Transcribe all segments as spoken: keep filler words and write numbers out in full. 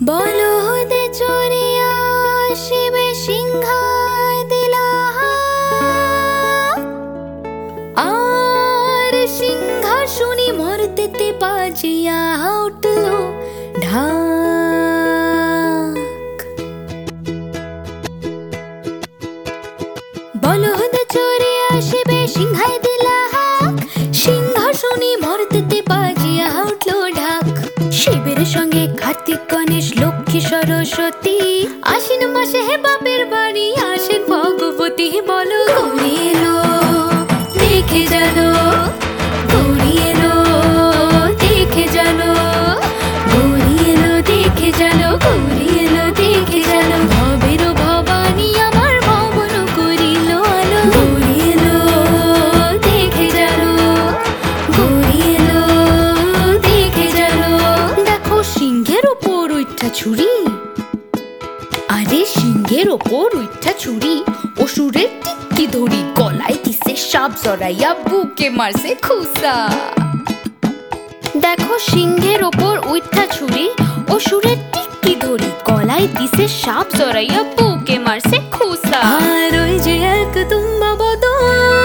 বলদে চড়িয়া শিবে সিংহায় দিলা আর সিংহাসনে মর্তেতে বাজিয়া উঠল ঢাক। বলদে চড়িয়া শিবে সিংহায় দিলা সিংহাসনে মর্তেতে বাজিয়া উঠল ঢাক। শিবের সঙ্গে কার্তিক গণেশ লক্ষ্মী সরস্বতী আশ্বিন মাসে হে বাপের বাড়ি আসেন ভগবতী। বলো গৌরী এলো দেখে জানো, গৌরী এলো দেখে জানো, গৌরী এলো দেখে জানো, গৌরী এলো দেখে জানো। ভবের ভবানী আমার ভবন করিল আলো। গৌরী এলো দেখে জানো, গৌরী এলো দেখে জানো। দেখো সিংহের ওপর উঠা ছুরি, আরে সিংহের ওপর উঠা ছুরি অসুরের টিক্কি ধরি গলায় দিছে সাপ জড়াইয়া বুকে মারছে খুসা। দেখো সিংহের ওপর উঠা ছুরি অসুরের টিক্কি ধরি গলায় দিছে সাপ জড়াইয়া বুকে মারছে খুসা। আর ওই যে এক তুম্বা বদন,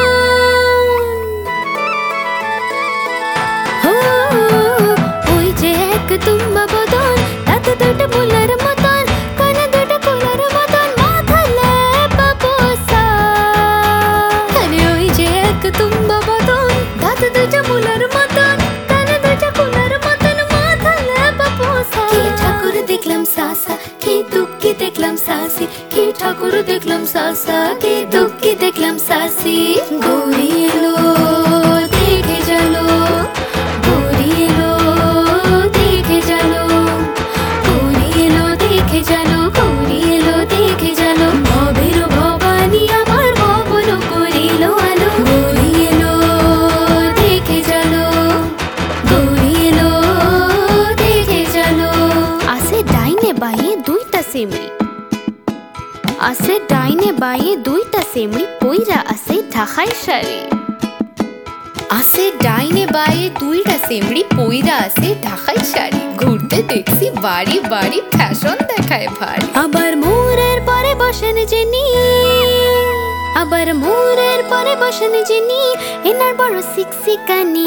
ওই যে এক তুম্বা বদন, তাতে দুটো ফুলের মতন, কানে দুটো ফুলের মতন, মাথা লেপা পোষা। আরে ওই যে এক তুম্বা বদন, তাতে দুটো ফুলের মতন, কানে দুটো ফুলের মতন, মাথা লেপা পোষা। কি ঠাকুর দেখলাম সাসা, কি দুঃখী দেখলাম সাসি, কি ঠাকুর দেখলাম সাসা, কি দুঃখী দেখলাম সাসি। গৌরী এলো দেখে জানো, গৌরী এলো দেখে জানো, গৌরী এলো দেখে জানো, গৌরী এলো দেখে জানো। ভবের ভবানী আমার ভবন করিল আলো। গৌরী এলো দেখে জানো, গৌরী এলো দেখে জানো। আসে ডাইনে বাঁয়ে দুইটা সেমরি, আসে ডাইনে বাঁয়ে দুইটা সেমরি পইরা আসে ঢাকাই শাড়ি। আসে ডাইনে বাঁয়ে দুইটা সেমরি পইরা আসে ঢাকাই শাড়ি। ঘুরতে দেখছি বাড়ি বাড়ি ফ্যাশন দেখায় ভারী। আবার মোরের পরে বসেন যিনি, আবার মোরের পরে বসেন যিনি, এনার বড় সিকসিকানি।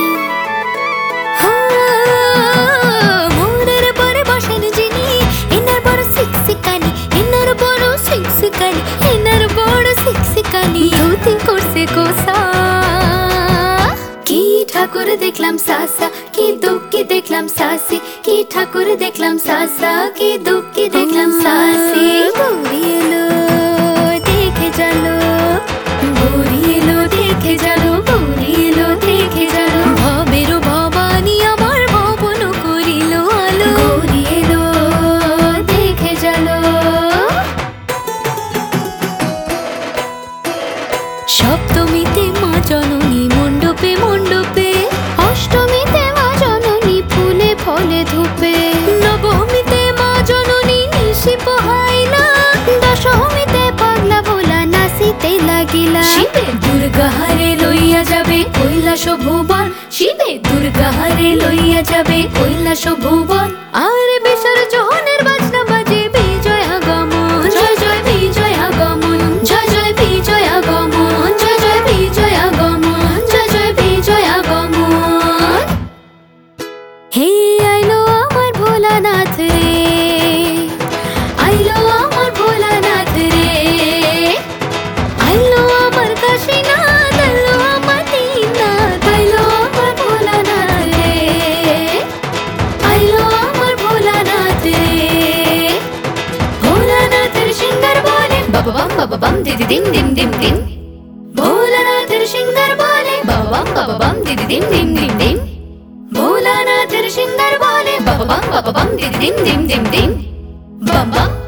মোরের পরে বসেন যিনি, এনার বড় সিকসিকানি, এনার বড় সিকসিকানি, এনার বড় সিকসিকানি। ধুতি করছে কোসা। কি ঠাকুর দেখলাম সাসা, কি দুঃখী দেখলাম সাসি, কি ঠাকুর দেখলাম সাসা, কি দুঃখী দেখলাম সাসি। গৌরী এলো দেখে জানো, গৌরী এলো দেখে জানো, গৌরী এলো দেখে জানো। ভবের ভবানী আমার ভবন করিল আলো। গৌরী এলো দেখে জানো। সপ্তমীতে মা জননী মণ্ডপে মণ্ডপে, অষ্টমীতে মা জননী ফুলে ফলে ধূপে, নবমীতে মা জননী নিশি পোহাইলা, দশমীতে পাগলা ভোলা নাচিতে লাগিলা। শিবে দুর্গা হারে লইয়া যাবে কৈলাস ভুবন, শিবে দুর্গা হারে লইয়া যাবে কৈলাস ভুবন। আর বিসর্জনের বাজনা বাজে বিজয় আগমন, জয় জয় বিজয় আগমন, জয় জয় বিজয় আগমন, জয় জয় বিজয় আগমন, জয় জয় বিজয় আগমন। হে আইলো আমার ভোলানাথ রে, আইলো আমার ভোলানাথ রে, আইলো আমার কাশীনাথ, আইলো আমার দীননাথ, আইলো আমার ভোলানাথ রে, আইলো আমার ভোলানাথ রে। ভোলানাথের সিঙ্গার বলে বাবা বাম বাবা বাম দিদি দিম দিম দিম দিম। ভোলানাথের সিঙ্গার বলে বাবা বাম বাবা বাম দিদি দিম দিম দিম দিম। ভোলানাথের সিঙ্গার বলে বাবা বাম বাবা বাম দিদি দিম দিম দিম দিম। বাম বাম